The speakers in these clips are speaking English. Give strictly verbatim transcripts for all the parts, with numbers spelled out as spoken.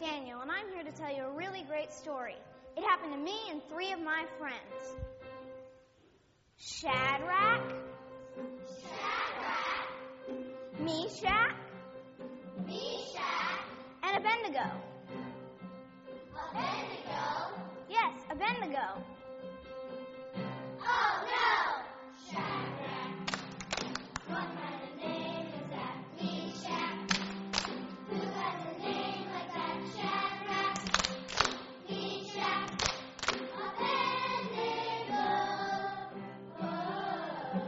Daniel, and I'm here to tell you a really great story. It happened to me and three of my friends. Shadrach, Shadrach, Meshach, Meshach, and Abednego. Abednego. Yes, Abednego. Oh no! Shadrach. What kind of name is that? Meshach. Who has a name like that? Shadrach. Meshach. Abednego. Oh.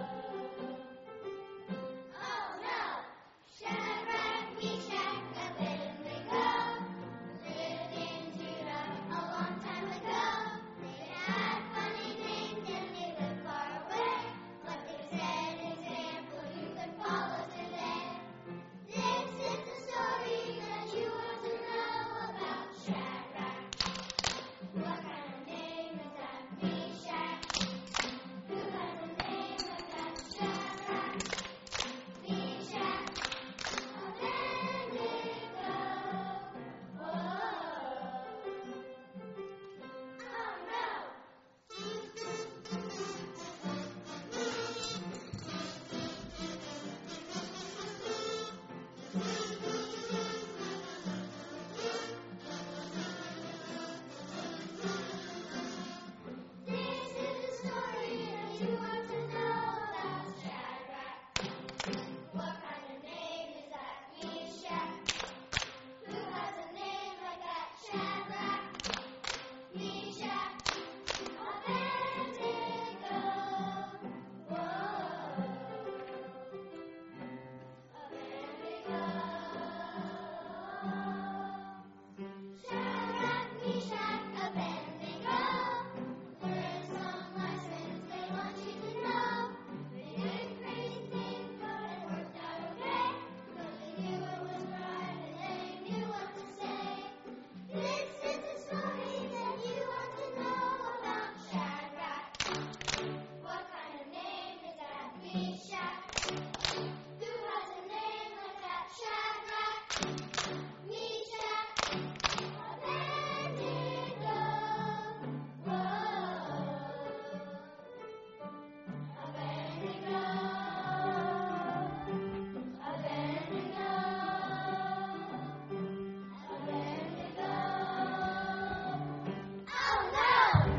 Oh no! Shadrach, Meshach, Abednego lived in Judah a long time ago. They had funny names and they lived far away, but they set an example you could follow today. This is the story that you want to know about Shadrach. What kind of name is that? Meshach. Who has a name like that? Shadrach. Meshach. Abednego. Whoa. Oh no! This is the story that you want to know about Shadrach. What kind of name is that? Meshach. Who has a name like that? Shadrach. Meshach. Abednego. Whoa. Abednego. Shadrach, Meshach, Abednego. Learn some lessons they want you to know. They did crazy things, but it worked out okay. 'Cause they knew it was right and they knew what to say. This is the story that you want to know about Shadrach. What kind of name is that? Meshach. Who has a name like that? Shadrach. Meshach. Abednego. Whoa. Abednego. Abednego. Abednego. Oh no!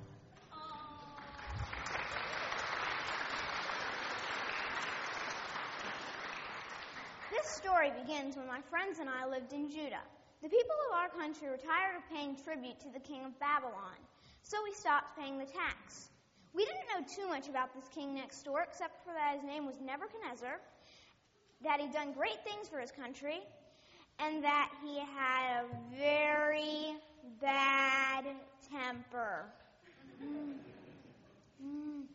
This story begins when my friends and I lived in Judah. The people of our country were tired of paying tribute to the king of Babylon, so we stopped paying the tax. We didn't know too much about this king next door, except for that his name was Nebuchadnezzar, that he'd done great things for his country, and that he had a very bad temper. Mm. Mm.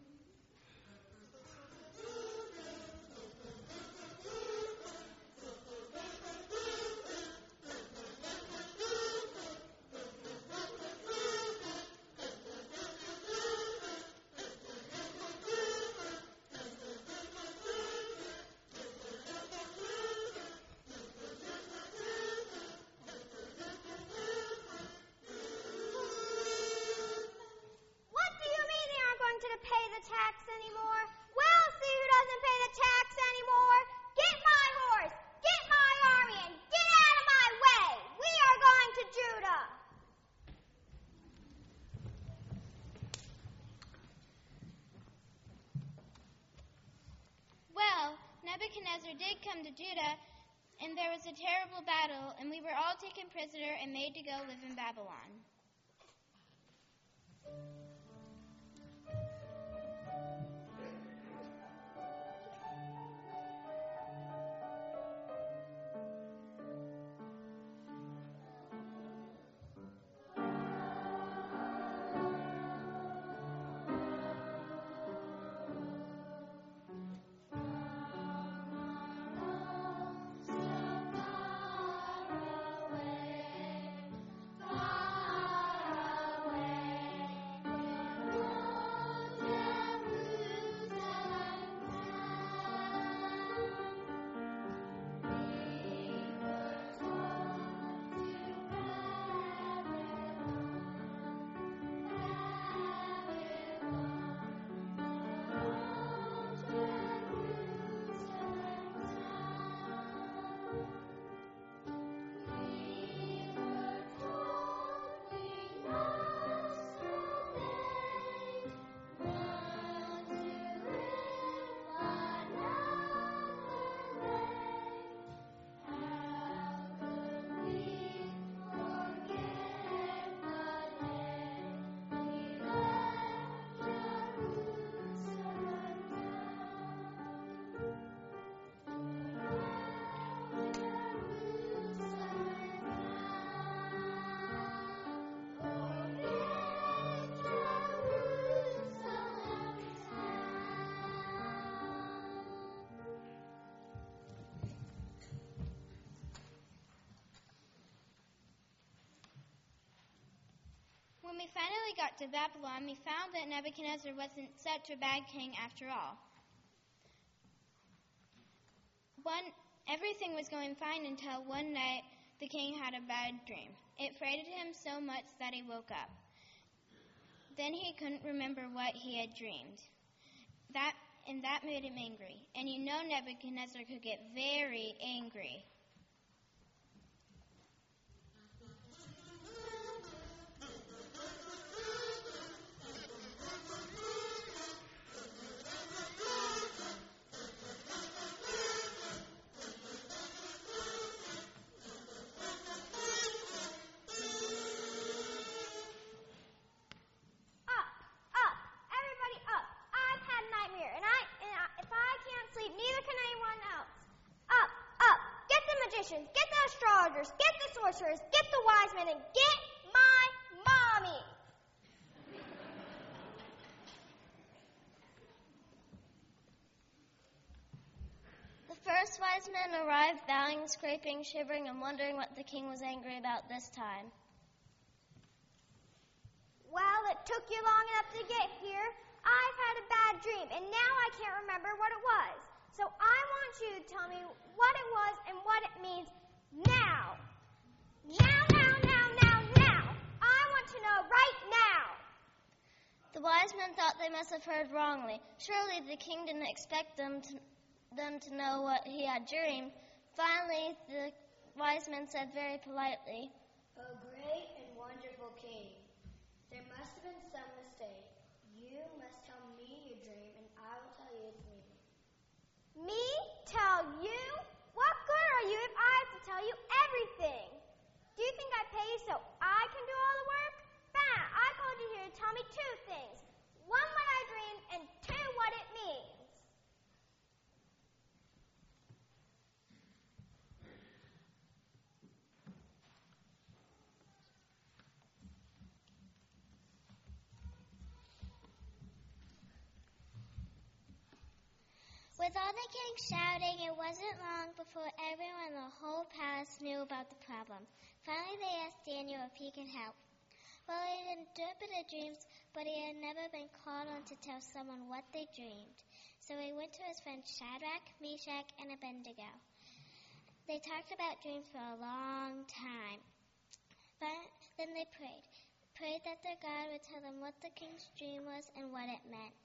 What do you mean they aren't going to pay the tax anymore? We'll see who doesn't pay the tax anymore. Get my horse, get my army, and get out of my way. We are going to Judah. Well, Nebuchadnezzar did come to Judah, and there was a terrible battle, and we were all taken prisoner and made to go live in Babylon. So far away, far When we finally got to Babylon, we found that Nebuchadnezzar wasn't such a bad king after all. One, everything was going fine until one night the king had a bad dream. It frightened him so much that he woke up. Then he couldn't remember what he had dreamed. That and that made him angry. And you know Nebuchadnezzar could get very angry. Get the astrologers, get the sorcerers, get the wise men, and get my mommy. The first wise men arrived, bowing, scraping, shivering, and wondering what the king was angry about this time. Well, it took you long enough to get here. I've had a bad dream, and now I can't remember what it was. So I want you to tell me what it was and what it means now. Now, now, now, now, now. I want to know right now. The wise men thought they must have heard wrongly. Surely the king didn't expect them to, them to know what he had dreamed. Finally, the wise men said very politely, "O great and wonderful king, there must have been some mistake. You must tell me your dream, and I will tell you its meaning." Me tell you? What good are you if I have to tell you everything? Do you think I pay you so I can do all the work? Bah! I called you here to tell me two things. One, what I dreamed, and two, what it means. With all the king shouting, it wasn't long before everyone in the whole palace knew about the problem. Finally, they asked Daniel if he could help. Well, he had interpreted dreams, but he had never been called on to tell someone what they dreamed. So he went to his friends Shadrach, Meshach, and Abednego. They talked about dreams for a long time. But then they prayed, prayed that their God would tell them what the king's dream was and what it meant.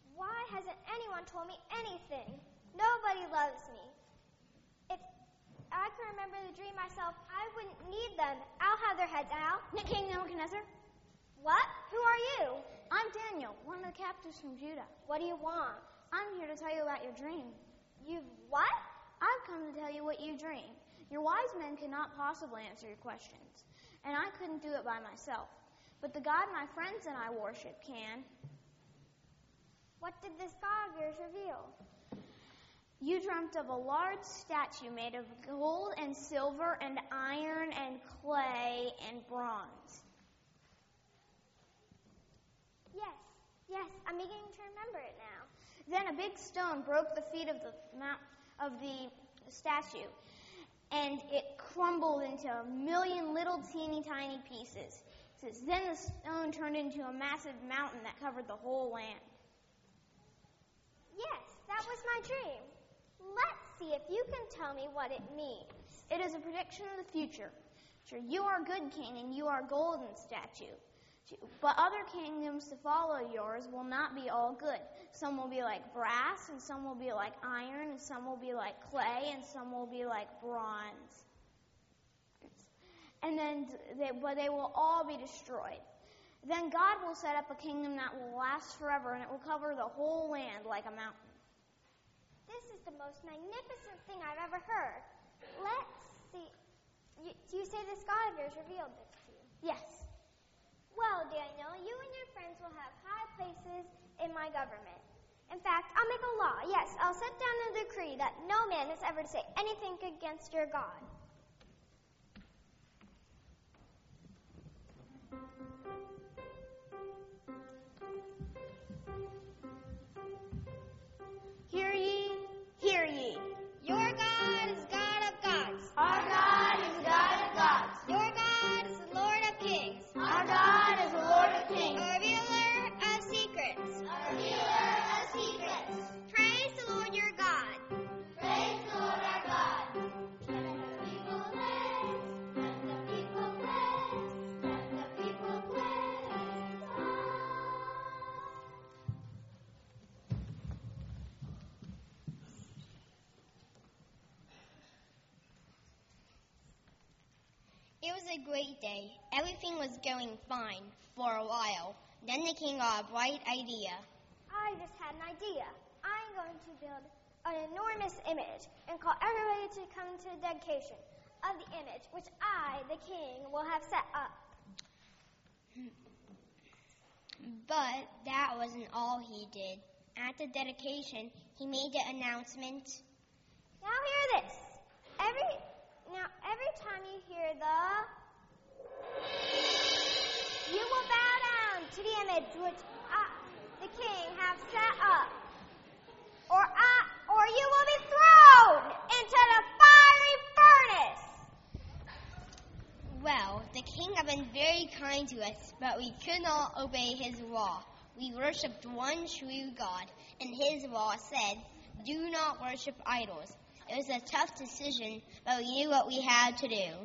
Hasn't anyone told me anything? Nobody loves me. It's, I can remember the dream myself, I wouldn't need them. I'll have their heads out. King Nebuchadnezzar, What? Who are you? I'm Daniel, one of the captives from Judah. What do you want? I'm here to tell you about your dream. You what? I've come to tell you what you dreamed. Your wise men could not possibly answer your questions, and I couldn't do it by myself. But the God my friends and I worship can. What did this God of yours reveal? You dreamt of a large statue made of gold and silver and iron and clay and bronze. Yes, yes, I'm beginning to remember it now. Then a big stone broke the feet of the mount of the statue, and it crumbled into a million little teeny tiny pieces. Then the stone turned into a massive mountain that covered the whole land. Yes, that was my dream. Let's see if you can tell me what it means. It is a prediction of the future. Sure, you are good king, and you are golden statue. But other kingdoms to follow yours will not be all good. Some will be like brass, and some will be like iron, and some will be like clay, and some will be like bronze. And then, they, but they will all be destroyed. Then God will set up a kingdom that will last forever, and it will cover the whole land like a mountain. This is the most magnificent thing I've ever heard. Let's see. You, do you say this God of yours revealed this to you? Yes. Well, Daniel, you and your friends will have high places in my government. In fact, I'll make a law. Yes, I'll set down a decree that no man is ever to say anything against your God. Hear ye, hear ye. Your God is God of gods. Our God is God of gods. Your God is the Lord of kings. Our God is the Lord of kings. A revealer of secrets. A revealer of secrets. Praise the Lord your God. Praise the Lord our God. Let the people praise. Let the people praise. Let the people praise God. It was a great day. Everything was going fine for a while. Then the king got a bright idea. I just had an idea. I'm going to build an enormous image and call everybody to come to the dedication of the image, which I, the king, will have set up. But that wasn't all he did. At the dedication, he made the announcement. Now hear this. Every now every time you hear the, you will bow down to the image which I, the king, have set up, or I, or you will be thrown into the fiery furnace. Well, the king had been very kind to us, but we could not obey his law. We worshipped one true God, and his law said, do not worship idols. It was a tough decision, but we knew what we had to do.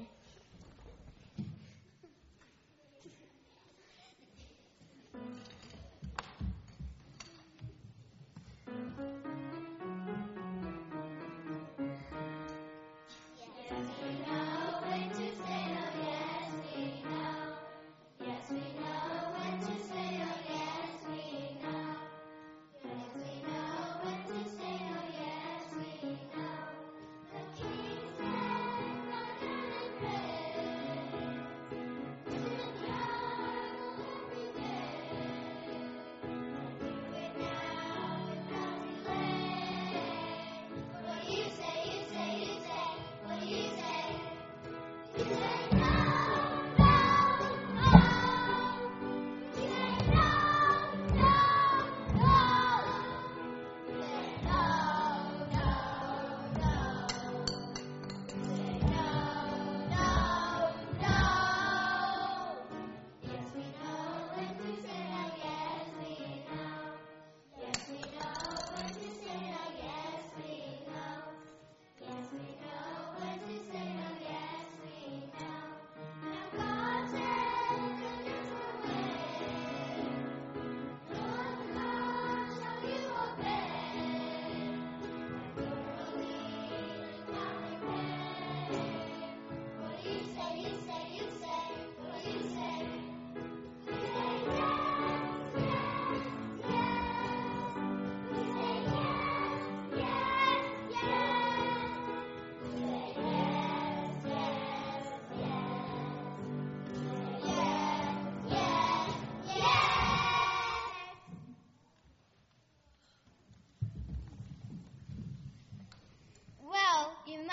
The King said, "Come and praise."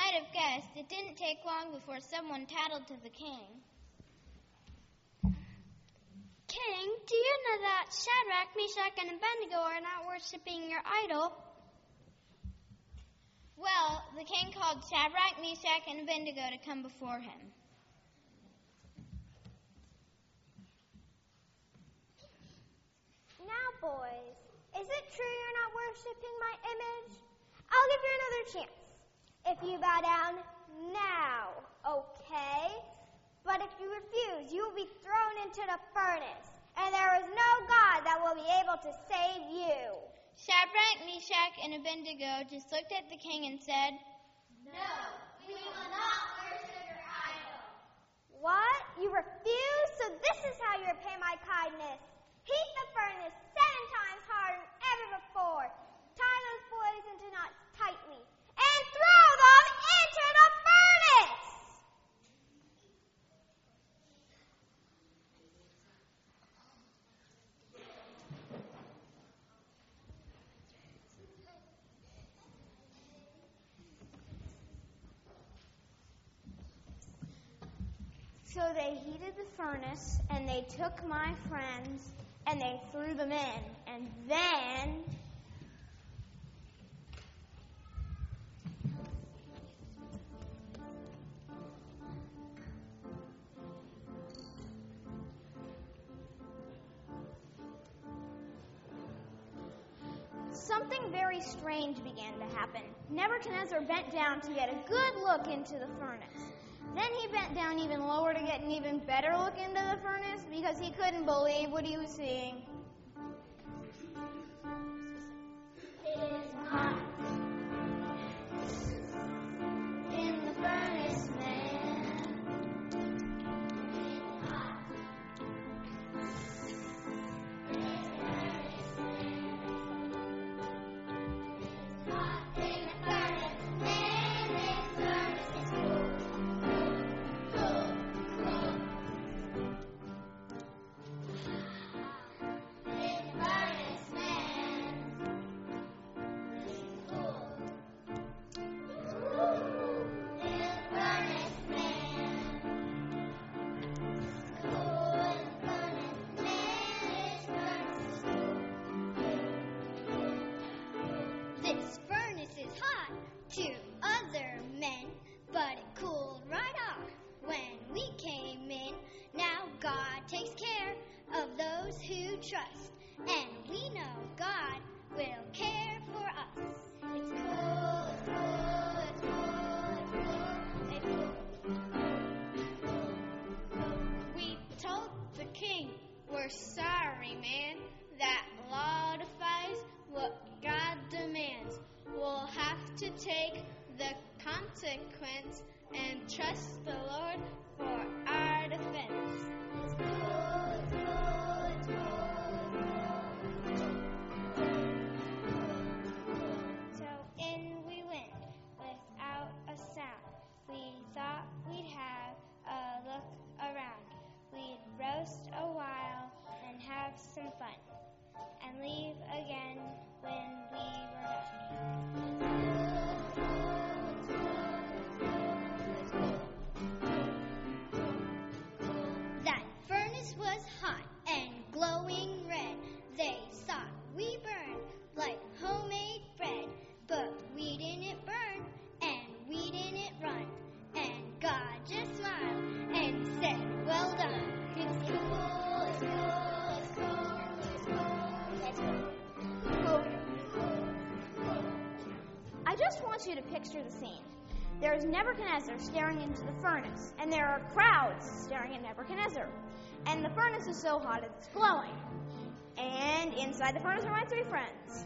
might have guessed, it didn't take long before someone tattled to the king. King, do you know that Shadrach, Meshach, and Abednego are not worshiping your idol? Well, the king called Shadrach, Meshach, and Abednego to come before him. Now, boys, is it true you're not worshiping my image? I'll give you another chance. If you bow down now, okay? But if you refuse, you will be thrown into the furnace, and there is no God that will be able to save you. Shadrach, Meshach, and Abednego just looked at the king and said, No, we will not worship your idol. What? You refuse? So this is how you repay my kindness. Heat the furnace seven times harder than ever before. Tie those boys into knots tightly and throw them into the furnace. So they heated the furnace, and they took my friends, and they threw them in. And then something very strange began to happen. Nebuchadnezzar bent down to get a good look into the furnace. Then he bent down even lower to get an even better look into the furnace because he couldn't believe what he was seeing. It is hot in the furnace, man. It's hot. It's hot in the furnace, man. This furnace is cool. This furnace is hot to other men, but it cooled right off when we came in. Now God takes care of those who trust, and we know God will care for us. It's cool, it's cool, it's cool, it's cool, it's cool. We told the king, we're sorry, man. That law defies what God demands. We'll have to take the consequence and trust the Lord for our defense. It's cool, it's cool, it's cool, it's cool. So in we went without a sound. We thought we'd have a look around. We'd roast a while and have some fun, and leave again when we were done. That furnace was hot and glowing red. They thought we burned like homemade bread, but we didn't burn and we didn't run. And God just smiled and said, well done. It's cool, it's cool, it's cool, it's cool, it's cool. I just want you to picture the scene. There is Nebuchadnezzar staring into the furnace, and there are crowds staring at Nebuchadnezzar. And the furnace is so hot it's glowing. And inside the furnace are my three friends.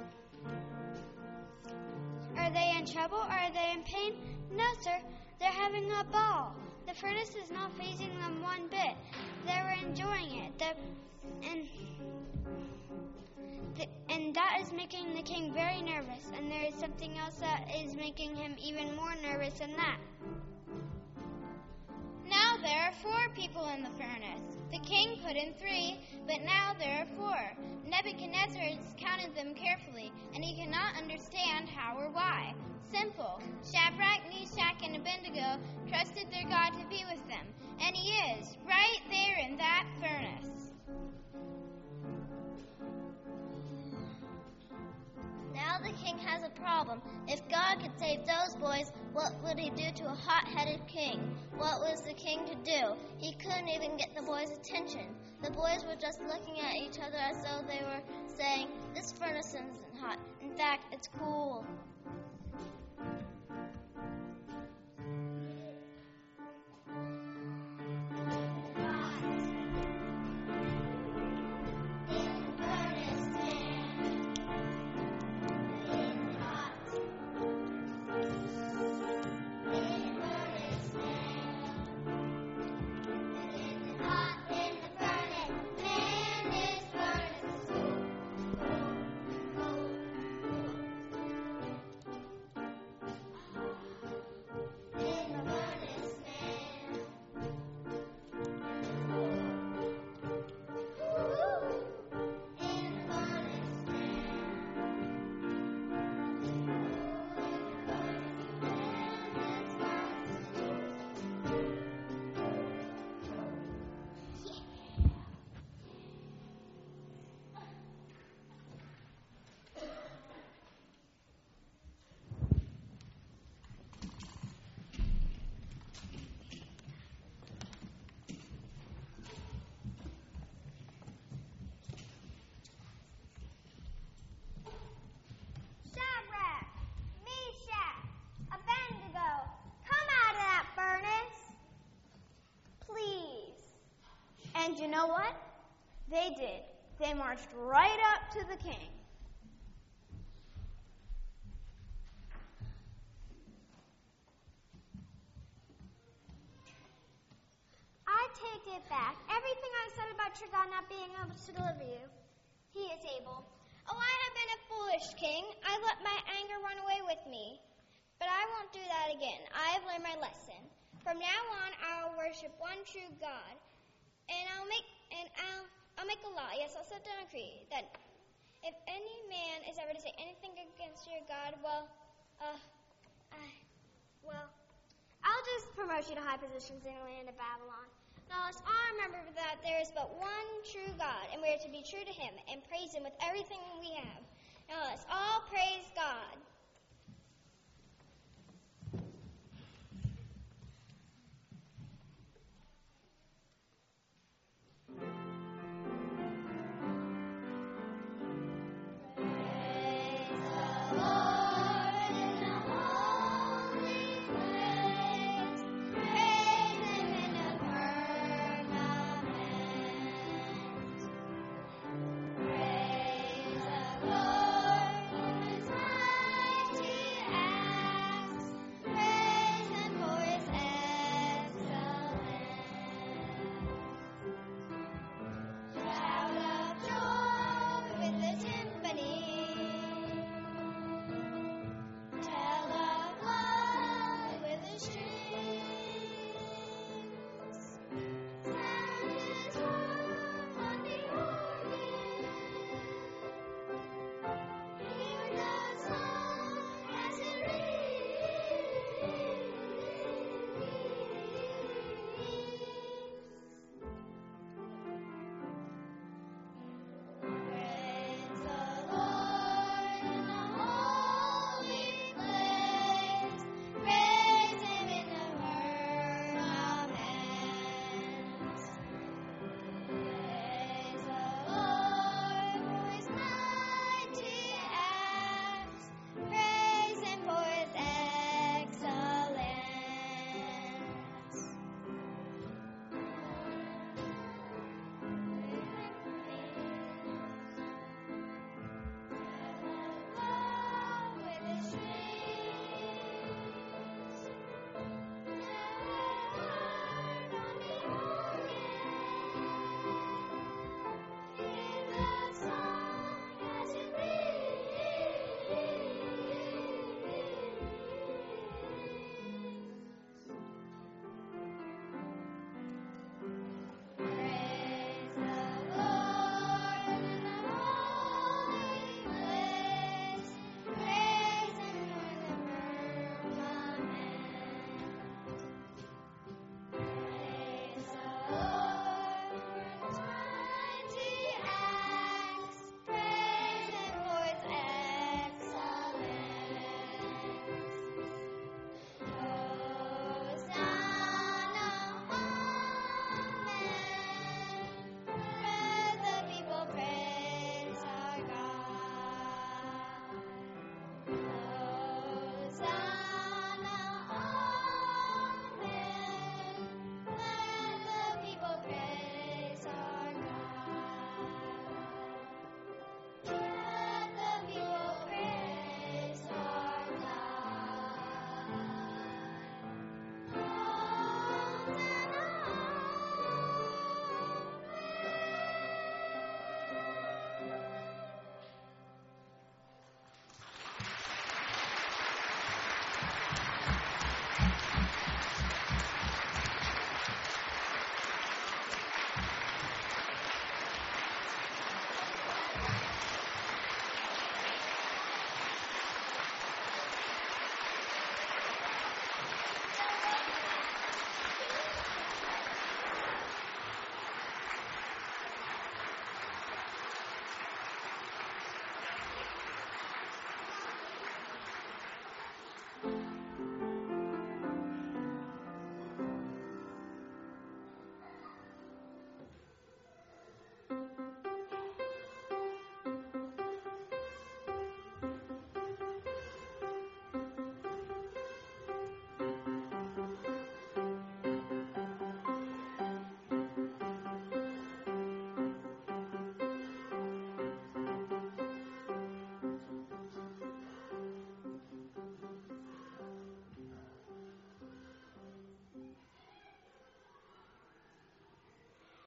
Are they in trouble? Are they in pain? No, sir. They're having a ball. The furnace is not fazing them one bit. They were enjoying it. The, and, the, and that is making the king very nervous. And there is something else that is making him even more nervous than that. Now there are four people in the furnace. The king put in three, but now there are four. Nebuchadnezzar is counted examined them carefully, and he could not understand how or why. Simple. Shadrach, Meshach, and Abednego trusted their God to be with them, and he is, right there in that furnace. Now the king has a problem. If God could save those boys, what would he do to a hot-headed king? What was the king to do? He couldn't even get the boys' attention. The boys were just looking at each other as though they were saying, "This furnace isn't hot. In fact, it's cool." And you know what? They did. They marched right up to the king. I take it back. Everything I said about your God not being able to deliver you, he is able. Oh, I have been a foolish king. I let my anger run away with me. But I won't do that again. I have learned my lesson. From now on, I will worship one true God. And I'll make and I'll I'll make a law. Yes, I'll set down a decree that if any man is ever to say anything against your God, well, uh, I, well, I'll just promote you to high positions in the land of Babylon. now let's all remember that there is but one true God, and we are to be true to Him and praise Him with everything we have. Now let's all praise God. Praise the Lord. Thank you.